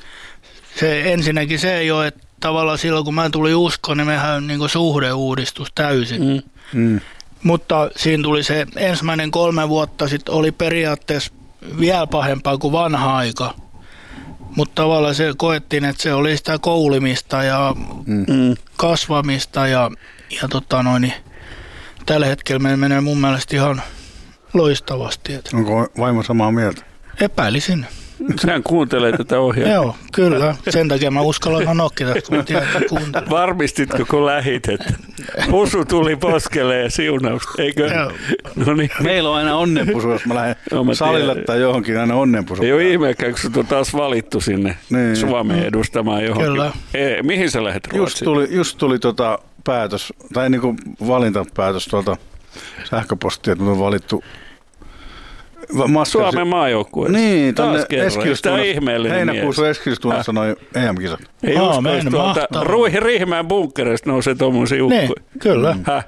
se ensinnäkin se ei ole, että tavallaan silloin kun mä tulin uskoon, niin mehän niin kuin suhdeuudistus täysin. Mm. Mm. Mutta siinä tuli se ensimmäinen kolme vuotta sitten oli periaatteessa vielä pahempaa kuin vanha aika. Mutta tavallaan se koettiin, että se oli sitä koulimista ja mm. kasvamista ja, ja tota noin, niin tällä hetkellä me menee mun mielestä ihan loistavasti. Että onko vaimo samaa mieltä? Epäilisin. Sehän kuuntelee tätä ohjelmaa. Joo, kyllä. Sen takia mä uskallan sanoakin tästä, kun mä tiedän, että kuuntelen. Varmistitko, kun lähit, että pusu tuli poskelle ja siunausta, eikö? Joo. No niin. Meillä on aina onnenpusu, jos mä lähden no, salille tai johonkin, aina onnenpusu. Ei ole ihmeekään, kun sut on taas valittu sinne niin. Suomeen edustamaan johonkin. Kyllä. Ei, mihin sä lähdet Ruotsiin? Just tuli, just tuli tota päätös, tai niinku valintapäätös tuolta sähköpostia, että me on valittu Mastersi. Suomen maajoukkue. Niin, taas kerran. Tämä on ihmeellinen heinäkuussa Eskilstunnassa noin E M-kisat. Ei uskoisi tuolta Ruihin Riihimäen bunkkereista nousee tuommoisia ukkoja. Niin, kyllä. Häh?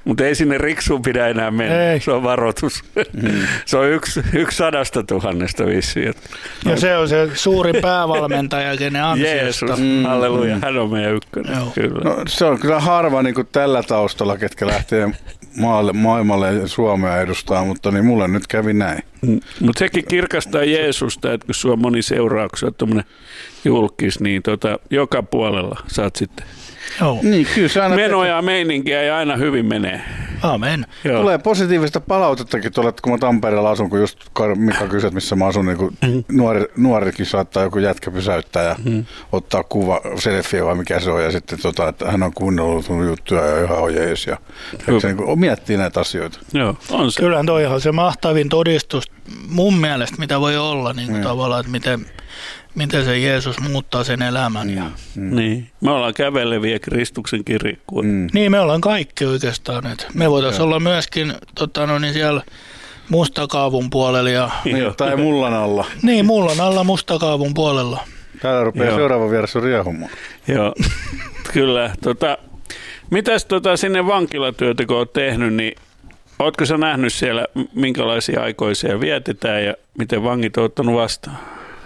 Mutta ei sinne riksuun pidä enää mennä, Ei. se on varoitus. Mm. Se on yksi, yksi sadasta tuhannesta vissiin. Ja se on se suuri päävalmentaja, kenen ansiosta. Jeesus, mm. halleluja, hän on meidän ykkönen. Joo. Kyllä. No, se on kyllä harva niin kuin tällä taustalla, ketkä lähtee maalle, maailmalle ja Suomea edustaa, mutta niin mulle nyt kävi näin. Mm. Mutta sekin kirkastaa Jeesusta, että kun sua on moni seurauksia, tuommoinen julkis, niin tota, joka puolella saat sitten Joo. Niin, kyllä se aina menoja ja meininkiä ja aina hyvin menee. Amen. Joo. tulee positiivista palautettakin tuolla, kun mä Tampereella asun, kun just Mika kysyt, missä mä asun, niin kun Mm. nuori, nuorikin saattaa joku jätkä pysäyttää ja Mm. ottaa kuva, selfie vai mikä se on, ja sitten tota, että hän on kuunnellut sun juttuja ja ihan on jees, ja se niin kun miettii näitä asioita. Joo, on se. Kyllähän toi on se mahtavin todistus mun mielestä, mitä voi olla niin kuin Mm. tavallaan, että miten, miten se Jeesus muuttaa sen elämän. Ja... Mm. Niin. Me ollaan käveleviä Kristuksen kirjekuoria. Mm. Niin, me ollaan kaikki oikeastaan. Että me voitaisiin olla myöskin tota, no, niin siellä Mustakaavun puolella. Ja... Niin, tai mullan alla. Niin, mulla on alla Mustakaavun puolella. Täällä rupeaa Joo. seuraava vieressä riehumaan. Joo, kyllä. Tota, mitäs tota, sinne vankilatyötä, kun olet tehnyt, niin ootko sä nähnyt siellä, minkälaisia aikoja siellä vietetään ja miten vangit on ottanut vastaan?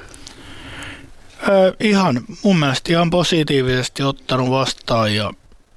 Ö, ihan mun mielestä ihan positiivisesti ottanut vastaan ja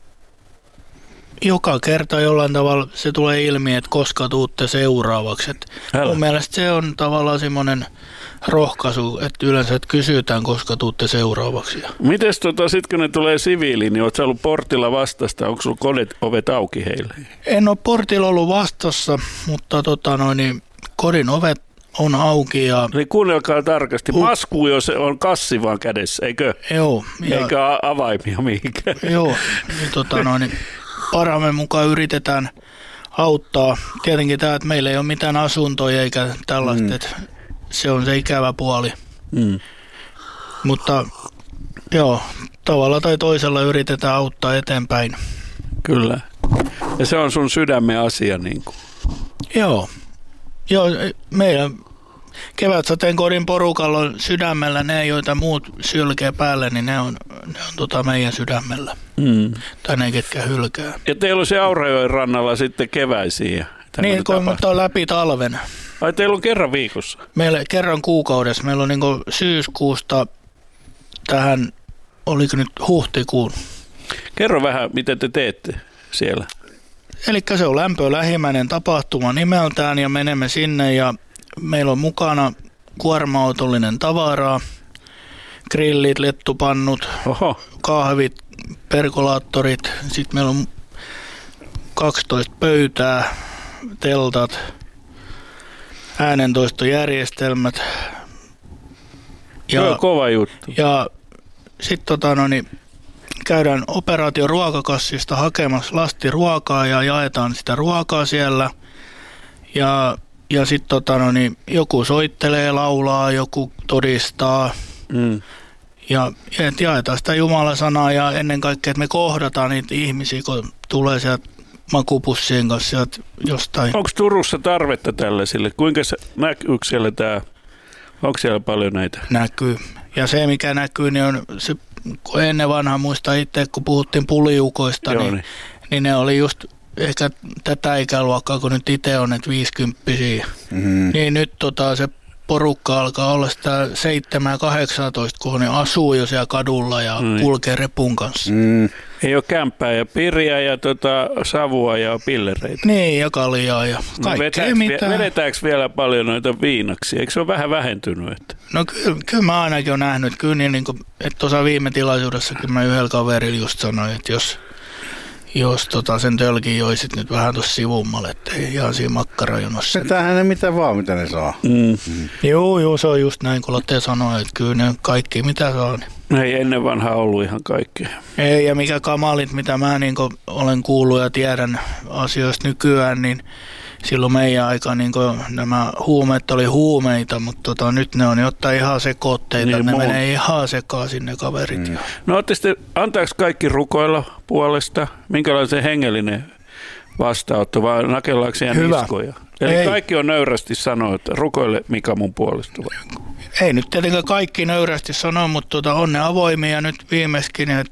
joka kerta jollain tavalla se tulee ilmi, että koska tuutte seuraavaksi. Et Älä. mun mielestä se on tavallaan semmoinen rohkaisu, että yleensä että kysytään, koska tuutte seuraavaksi. Mites tota, sit kun ne tulee siviiliin, niin oot sä ollut portilla vastasta, onko sulla kodet, ovet auki heille? En ole portilla ollut vastassa, mutta tota noin, niin kodin ovet on auki ja Eli kuunnelkaa tarkasti, Uh. masku jos on kassi vaan kädessä, eikö? joo, ja, Eikä a- avaimia mihinkään. joo niin, tota noin, niin parhaamme mukaan yritetään auttaa. Tietenkin tämä, että meillä ei ole mitään asuntoja eikä tällaista, mm. että se on se ikävä puoli. Mm. Mutta joo, tavalla tai toisella yritetään auttaa eteenpäin. Kyllä. Ja se on sun sydämen asia. Niin kuin. Joo, joo meidän kevätsateen kodin porukalla on sydämellä ne, joita muut sylkee päälle, niin ne on, ne on tota meidän sydämellä. Mm. Tai ne, ketkä hylkää. Ja teillä on se Aurajoen rannalla sitten keväisiä. ja tämmöinen Niin, kun tapahtuma. on läpi talven. Ai teillä on kerran viikossa? Meillä kerran kuukaudessa. Meillä on niin syyskuusta tähän, oliko nyt huhtikuun. Kerro vähän, mitä te teette siellä. Eli se on lämpö lähimmäinen tapahtuma nimeltään ja menemme sinne ja meillä on mukana kuorma-autollinen tavaraa, grillit, lettupannut, Oho, kahvit, perkolaattorit. Sitten meillä on kaksitoista pöytää, teltat, äänentoistojärjestelmät. se on kova juttu. Ja sitten tota, no, niin, käydään operaatio ruokakassista hakemassa lasti ruokaa ja jaetaan sitä ruokaa siellä. Ja, ja sitten tota, no, niin, joku soittelee, laulaa, joku todistaa. Mm. Ja et jaetaan sitä Jumalan sanaa ja ennen kaikkea, että me kohdataan niitä ihmisiä, kun tulee sieltä makupussien kanssa sieltä jostain. Onko Turussa tarvetta tällaisille? Kuinka se, näkyykö siellä tämä, onko siellä paljon näitä? Näkyy. Ja se, mikä näkyy, niin on se, kun ennen vanhaa muista itse, kun puhuttiin puliukoista, Joo, niin, niin. niin ne oli just ehkä tätä ikäluokkaa, kun nyt itse on, että viisikymppisiä. Mm. Niin nyt tota, se porukka alkaa olla sitä seitsemän kahdeksantoista, kun ne asuu jo siellä kadulla ja Mm. kulkee repun kanssa. Mm. Ei ole kämppää ja piriä ja tota, savua ja pillereitä. Niin, ja kaljaa ja No, kaikkea vetääks, mitä. vedetäänkö vielä paljon noita viinaksia? Eikö se ole vähän vähentynyt? Että? No kyllä, kyllä mä ainakin olen nähnyt, kyllä niin, niin kuin, että tuossa viime tilaisuudessakin mä yhdellä kaverilla just sanoin, että jos, jos tota sen tölkin joisit nyt vähän tuossa sivummalle, ettei ihan siinä makkarajonossa. Tämähän ne mitä vaan, mitä ne saa. Mm. Joo, joo, se on just näin, kun Lotte sanoi, että kyllä ne kaikki mitä saa. Niin. Ei ennen vanhaa ollut ihan kaikkea. Ei, ja mikä kamalit, mitä mä niin kuin olen kuullut ja tiedän asioista nykyään, niin silloin meidän aika niin kuin nämä huumeet oli huumeita, mutta tota, nyt ne on jotain ihan sekoitteita, Niin, ne muun. menee ihan sekaan sinne kaverit. Mm. No ootte antaako kaikki rukoilla puolesta? Minkälainen se hengellinen vastaanotto vai nakellaanko siellä Hyvä. niskoja? Eli Ei. kaikki on nöyrästi sanoa, että rukoile Mika mun puolesta. Ei nyt tietenkään kaikki nöyrästi sano, mutta tota, on ne avoimia nyt viimeiskin, että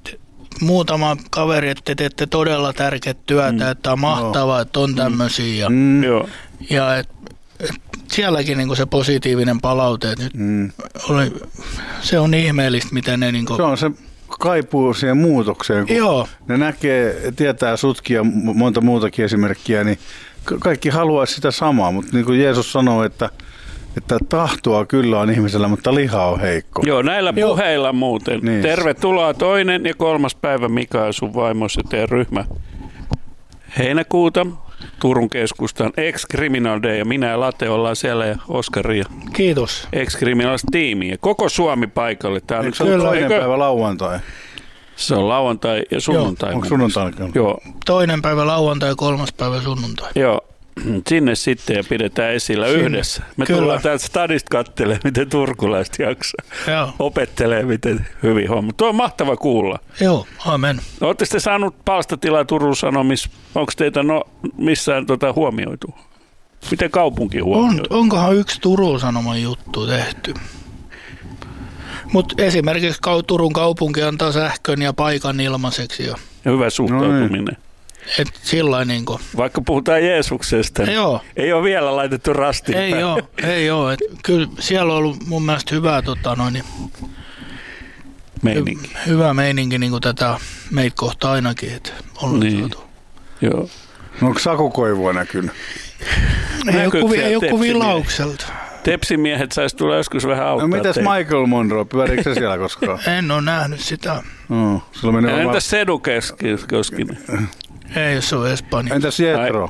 muutama kaveri, että te teette todella tärkeää työtä, mm. että on mahtavaa, no. että on tämmöisiä. Mm. Ja, ja et, et sielläkin niinku se positiivinen palaute, että nyt mm. oli, se on ihmeellistä, miten ne... Niinku, se on se kaipuu siihen muutokseen, kun joo. ne näkee, tietää sutkia monta muutakin esimerkkiä, niin kaikki haluaa sitä samaa, mutta niin kuin Jeesus sanoo, että Että tahtoa kyllä on ihmisellä, mutta liha on heikko. Joo, näillä Joo. puheilla muuten. Niin. Tervetuloa toinen ja kolmas päivä Mika ja sun vaimos ja teidän ryhmä. Heinäkuuta, Turun keskustan Ex-Criminal Day ja minä ja Late ollaan siellä ja Oskari ja Kiitos. Ex-Criminals-tiimi ja koko Suomi paikalle. Tämä on Eikö se ole toinen eikö? päivä lauantai? Se on lauantai ja sunnuntai. Joo. Onko sunnuntai? Joo. Toinen päivä lauantai ja kolmas päivä sunnuntai. Joo. Sinne sitten ja pidetään esillä Sinne. yhdessä. Me Kyllä. tullaan täältä stadista katselemaan, miten turkulaiset jaksaa. Joo. Opettelee, miten hyvin homma. Tuo on mahtava kuulla. Joo, amen. Olette sitten saanut palstatilaa Turun Sanomissa. Onko teitä no, missään tota huomioitu? Miten kaupunki huomioi? On, onkohan yksi Turun Sanoman juttu tehty? Mutta esimerkiksi Turun kaupunki antaa sähkön ja paikan ilmaiseksi. Jo. Ja hyvä suhtautuminen. No, Et sillain niinku. Vaikka puhutaan Jeesuksesta, Joo. ei ole vielä laitettu rastiin. Ei ole, ei ole. Et kyllä siellä on ollut mun mielestä hyvää tota noin, meininki. Hy, hyvä meininki niinku tätä meitä kohta ainakin. Et niin. Joo. No onko sakukoivua näkynyt? Ei ole kuvi, ei ole kuvilaukselta. Tepsimiehet saisi tulla joskus vähän auttaa. No mitäs teitä? Michael Monroe, pyöriikö se siellä koskaan? En ole nähnyt sitä. No, entäs oma... Sedu Keskinen? Ei, se on Espanja. Entäs Jetro?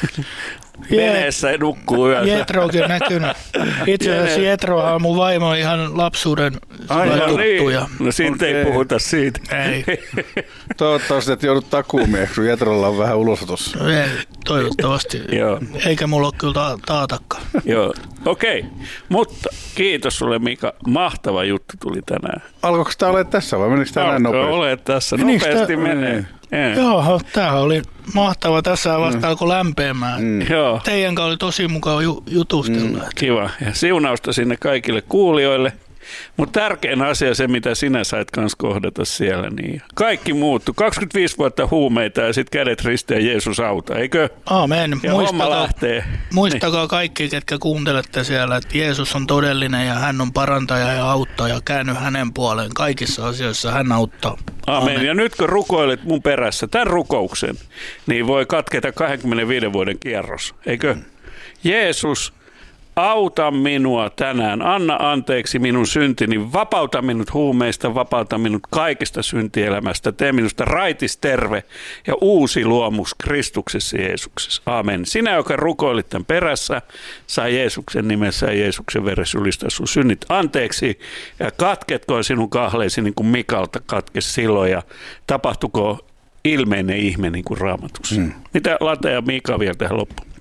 Veneessä nukkuu yössä. Jetrokin näkynyt. Itse asiassa Jetrohan on mun vaimo ihan lapsuuden tuttuja. Niin. No siitä okay. ei puhuta siitä. Ei. Toivottavasti, että joudut takuumieksi, kun Jetrolla on vähän ulosotossa. Ei, toivottavasti. Eikä mulla ole kyllä ta- taatakaan. Joo, okei. Okay. Mutta kiitos sulle Mika. Mahtava juttu tuli tänään. Alkoiko tämä ole tässä vai menikö tämä näin nopeasti? Alkoi ole tässä. Nopeasti ta- menee. Ei. Joo, tämä oli mahtava. Tässä vasta mm. alkoi lämpeämään. Mm. Joo. Teidän kanssa oli tosi mukava ju- jutustella. Mm. Kiva. Ja siunausta sinne kaikille kuulijoille. Mutta tärkein asia se, mitä sinä sait kanssa kohdata siellä. Niin kaikki muuttui. kaksikymmentäviisi vuotta huumeita ja sitten kädet risteen Jeesus auta, eikö? Aamen. Ja homma lähtee. Muistakaa kaikki, ketkä kuuntelette siellä, että Jeesus on todellinen ja hän on parantaja ja auttaja. Käänny hänen puoleen. Kaikissa asioissa hän auttaa. Aamen. Aamen. Ja nyt kun rukoilet mun perässä tämän rukouksen, niin voi katketa kaksikymmentäviiden vuoden kierros, eikö? Jeesus, auta minua tänään, anna anteeksi minun syntini, vapauta minut huumeista, vapauta minut kaikesta syntielämästä, tee minusta raitis, terve ja uusi luomus Kristuksessa Jeesuksessa. Aamen. Sinä, joka rukoilit tämän perässä, saa Jeesuksen nimessä ja Jeesuksen veressä julistaa sun synnit anteeksi ja katketkoon sinun kahleesi niin kuin Mikalta katkesi silloin ja tapahtuko ilmeinen ihme niin kuin Raamatussa. Hmm. Mitä Late ja Mika vielä tähän loppuun?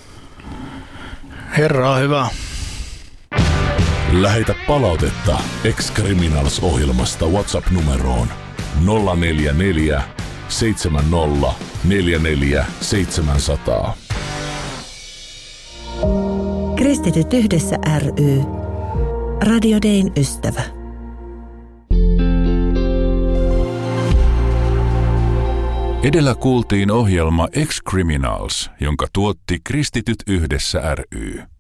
Herra on hyvä. Lähetä palautetta Ex-Criminals-ohjelmasta WhatsApp-numeroon nolla neljä neljä seitsemän nolla neljä neljä seitsemän nolla nolla. Kristityt yhdessä ry. Radio Dayn ystävä. Edellä kuultiin ohjelma Ex-Criminals, jonka tuotti Kristityt yhdessä ry.